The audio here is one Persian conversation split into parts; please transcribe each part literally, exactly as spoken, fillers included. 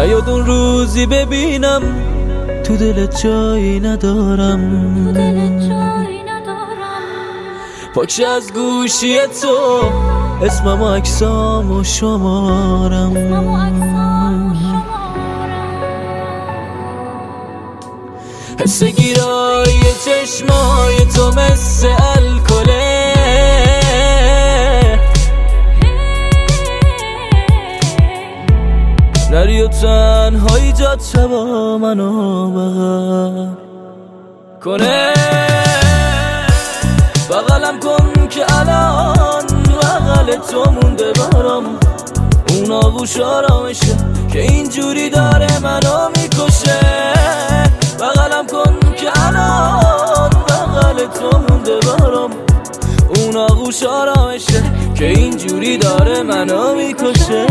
نیاد اون روزی ببینم تو دلت جایی ندارم، پاکش از گوشی تو اسمم و عکسام و شمارم. حس گیرای چشمای تو مثل الکله، نری و تنهایی جاد شبا منو بغل کنه. بغلم کن که الان بغل تو مونده برام اون آغوش آرامشه که اینجوری داره منو میکشه. بغلم کن که الان بغل تو مونده برام اون آغوش آرامشه که اینجوری داره منو میکشه.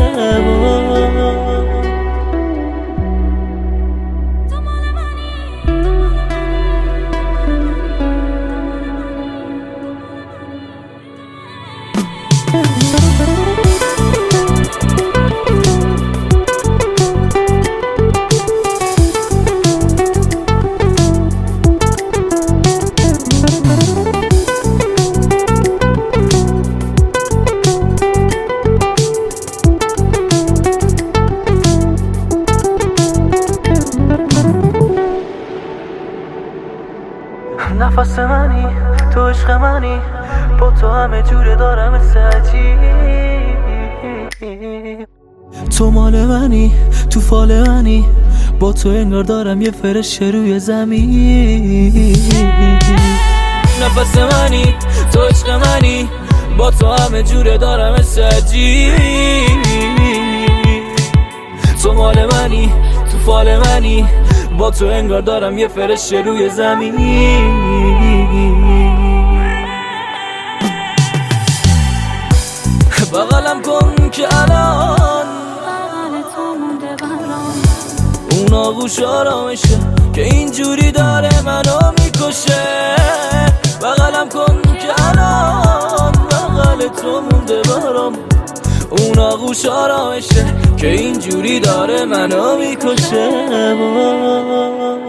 نفس منی تو عشق منی، با تو همه جوره دارم مثل عجیب. تو مال منی تو فال منی، با تو انگار دارم یه فرشه روی زمین. نفس منی تو عشق منی، با تو همه جوره دارم مثل عجیب. تو مال منی تو فال منی، با تو انگار دارم یه فرشه روی زمین. بغلم کن که الان اون آغوش آرامشه که اینجوری داره منو میکشه. بغلم کن که الان بغل تو مونده برام اون آغوش آرامشه که اینجوری داره منو میکشه.